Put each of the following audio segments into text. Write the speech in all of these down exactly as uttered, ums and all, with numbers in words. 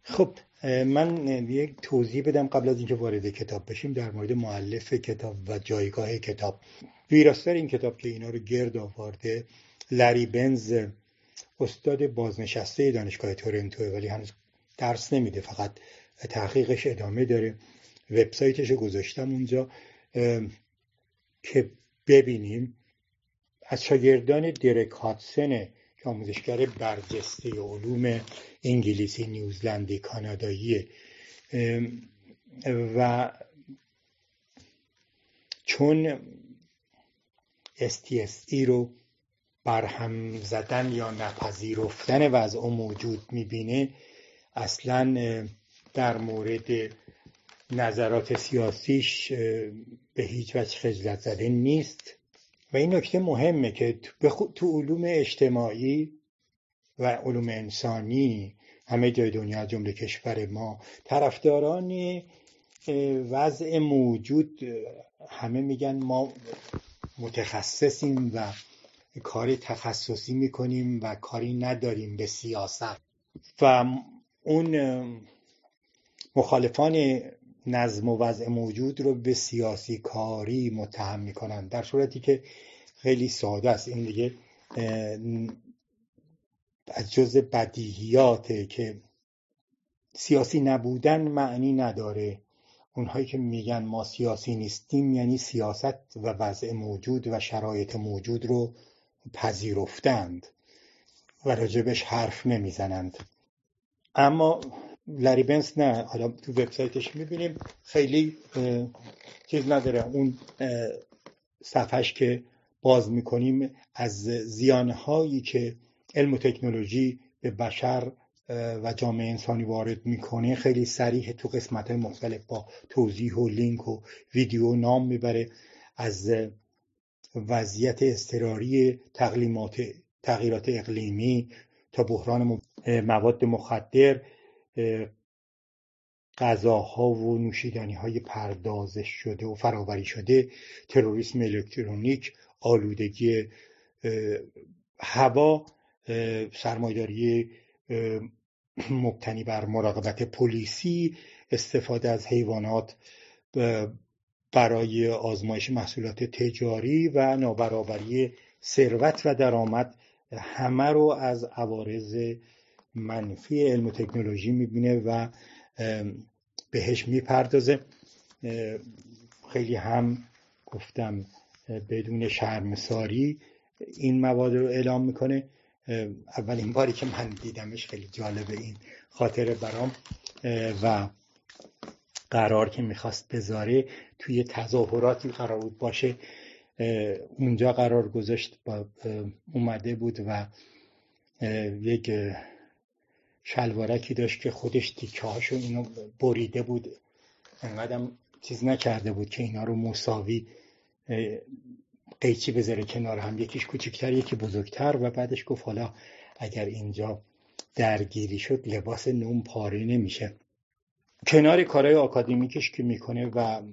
خب من یک توضیح بدم قبل از اینکه وارد کتاب بشیم در مورد مؤلف کتاب و جایگاه کتاب. ویراستار این کتاب که اینا رو گرد آورده لری بنز، استاد بازنشسته دانشگاه تورنتو، ولی هنوز درس نمیده، فقط تحقیقش ادامه داره. وبسایتش رو گذاشتم اونجا که ببینیم. از شاگردان درک هاتسن که آموزشگر برجسته علوم انگلیسی، نیوزلندی، کانادایی و چون اس تی اس ای رو برهم زدن یا نپذیرفتن وضع موجود میبینه، اصلا در مورد نظرات سیاسیش به هیچ وجه خجلت زده نیست. و این نکته مهمه که تو علوم اجتماعی و علوم انسانی همه جای دنیا جمله کشور ما طرفداران وضع موجود همه میگن ما متخصصیم و کاری تخصصی میکنیم و کاری نداریم به سیاست، و اون مخالفان نظم و وضع موجود رو به سیاسی کاری متهم میکنن، در صورتی که خیلی ساده است. این دیگه از جز بدیهیاته که سیاسی نبودن معنی نداره. اونهایی که میگن ما سیاسی نیستیم یعنی سیاست و وضع موجود و شرایط موجود رو پذیرفتند و راجبش حرف نمیزنند. اما لری بنز نه، حالا تو وبسایتش میبینیم خیلی چیز نداره. اون صفحش که باز میکنیم از زیانهایی که علم و تکنولوژی به بشر و جامعه انسانی وارد میکنه خیلی صریح تو قسمت‌های مختلف با توضیح و لینک و ویدیو نام میبره. از وضعیت اضطراری تقلیمات تغییرات اقلیمی تا بحران مواد مخدر، غذاها و نوشیدنی‌های پردازش شده و فراوری شده، تروریسم الکترونیک، آلودگی هوا، سرمایه‌داری مبتنی بر مراقبت پلیسی، استفاده از حیوانات برای آزمایش محصولات تجاری و نابرابری ثروت و درآمد، همه رو از عوارض منفی علم و تکنولوژی میبینه و بهش میپردازه. خیلی هم گفتم بدون شرمساری این مواد رو اعلام میکنه. اولین باری که من دیدمش خیلی جالبه این خاطره برام، و قرار که میخواست بذاره توی تظاهراتی قرار بود باشه، اونجا قرار گذاشت، با اومده بود و یک شلوارکی داشت که تیکه تیکه هاشو اینو بریده بود، انقدرم چیز نکرده بود که اینا رو مساوی قیچی بذاره کنار هم، یکیش کوچکتر یکی بزرگتر، و بعدش گفت حالا اگر اینجا درگیری شد لباس نوم پاره نمیشه. کنار کارهای آکادمیکش که میکنه و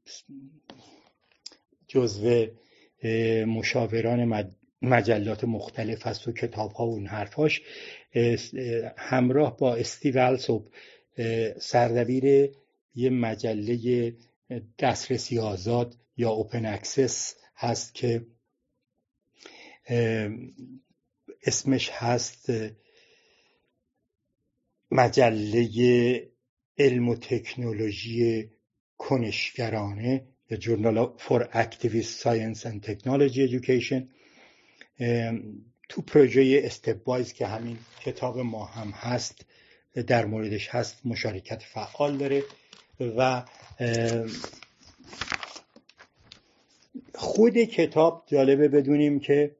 جزو مشاوران مجلات مختلف هست و کتاب ها و اون حرفاش، همراه با استیو السوپ سردبیر یه مجله دسترسی آزاد یا اوپن اکسس هست که اسمش هست مجله علم و تکنولوژی کنشگرانه یا Journal for Activist Science and Technology Education. تو پروژه استپ وایز که همین کتاب ما هم هست در موردش هست مشارکت فعال داره. و خود کتاب جالبه بدونیم که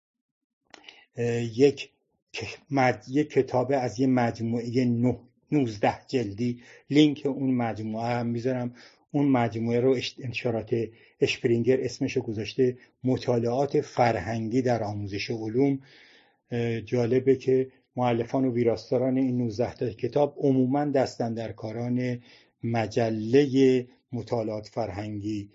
یک یک کتاب از یه مجموعه نوزده جلدی، لینک اون مجموعه هم میذارم. اون مجموعه رو انتشارات اشپرینگر اسمشو گذاشته مطالعات فرهنگی در آموزش علوم. جالبه که مؤلفان و ویراستاران این نوزده تا کتاب عموماً دستاندرکاران مجله مطالعات فرهنگی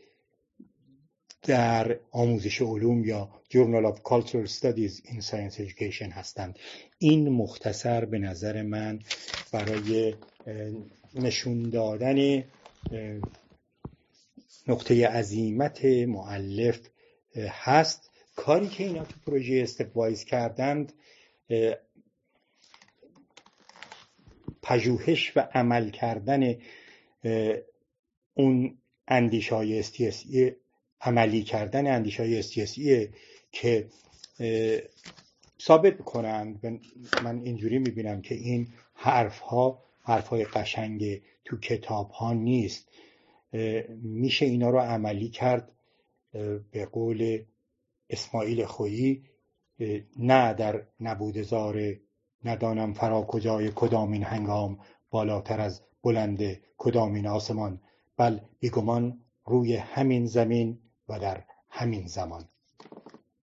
در آموزش علوم یا Journal of Cultural Studies in Science Education هستند. این مختصر به نظر من برای نشون دادن نقطه عظیمت مؤلف هست. کاری که اینا تو پروژه استپوایز کردند پژوهش و عمل کردن اون اندیشه‌های استیاسی، عملی کردن اندیشه‌های استیاسی که ثابت کنند. من اینجوری میبینم که این حرف‌ها حرف‌های قشنگ تو کتاب‌ها نیست، میشه اینا رو عملی کرد. به قول اسماعیل خویی، نه در نبود زار ندانم فرا کجای کدامین هنگام، بالاتر از بلند کدامین آسمان، بل بیگمان روی همین زمین و در همین زمان.